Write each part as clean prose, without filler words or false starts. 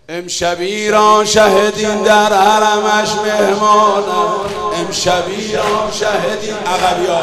امشب ایران شهدین در حرمش مهمانم، امشب ایران شهدین عقبیا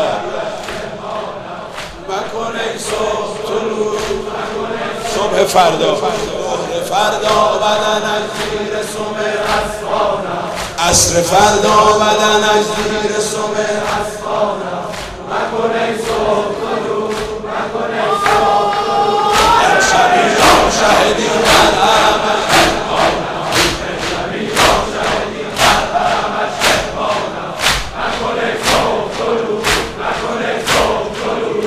مکن ای صبح طلوع، صبح فردا فردا بدنش زیر سم اسبانم، عصر فردا بدنش زیر سم اسبانم، مکن ای صبح طلوع، مکن ای صبح طلوع. امشب ایران شهدین در حرمش مهمانم، امشب ایران شهدین در حرمش مهمانم، مکن ای صبح طلوع، مکن ای صبح طلوع.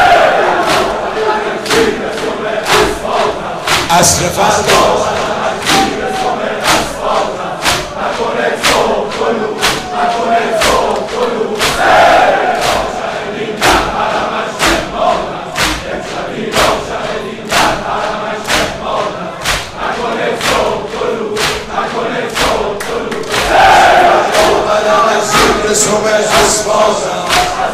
عصر فردا زیر سم اسبانم، مکن ای صبح طلوع، مکن ای صبح طلوع. شهدین در حرمش مهمانم، امشب ایران شهدین در حرمش مهمانم، مکن ای صبح طلوع، مکن ای صبح طلوع. بدنش زیر سم اسبانم،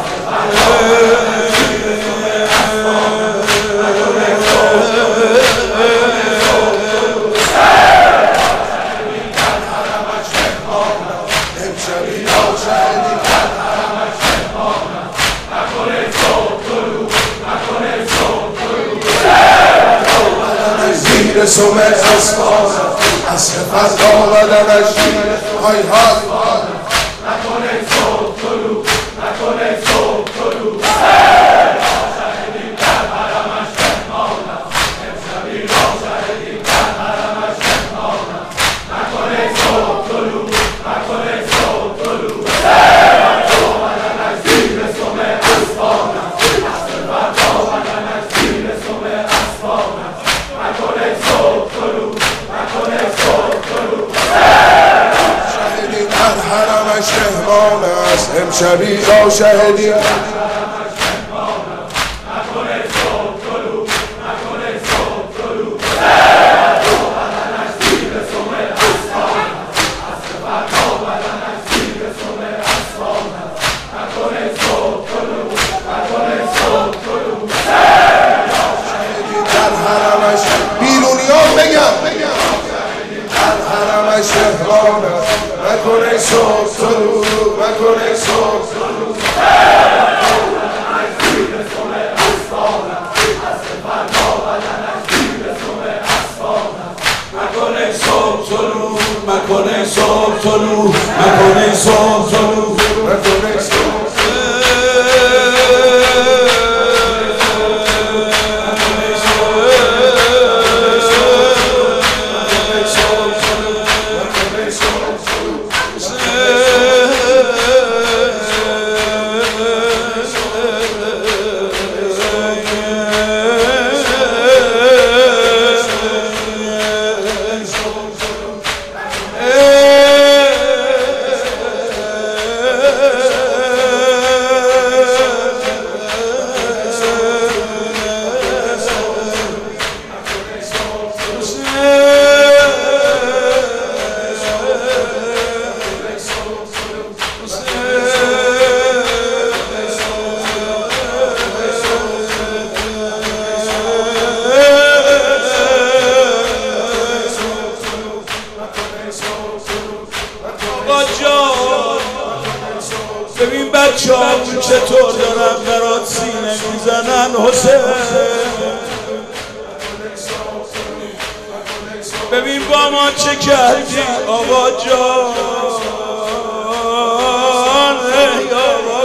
سم اسبانم، عصر فردا بدنش های های مکن ای صبح طلوع، مکن ای صبح طلوع. شهدین در حرمش مهمانم، امشب ایران شهدین در حرمش مهمانم، مکن ای صبح طلوع، مکن ای صبح طلوع. بدنش زیر سم اسبانم، عصر فردا بدنش زیر سم اسبانم، مکن ای صبح طلوع، مکن ای صبح طلوع. شهدین در حرمش مهمان است، امشب ایران شهدین در حرمش مهمانم، مکن ای صبح طلوع، مکن ای صبح طلوع. بدنش زیر سم اسبانم، عصر فردا بدنش زیر سم اسبانم، مکن ای صبح طلوع، مکن ای صبح طلوع. شهدین در حرمش بیرونیان بگم در حرمش مهمانم، مکن ای صبح طلوع، مکن ای صبح طلوع. بدنش زیر سم اسبانم، عصر فردا بدنش زیر سم اسبانم، مکن ای صبح طلوع، مکن ای صبح طلوع، مکن ای صبح طلوع، مکن ای صبح. ببین بچه‌هامون چطور دارن برات سینه میزنن حسین، ببین با ما چه کردی آقا جان، ای آقا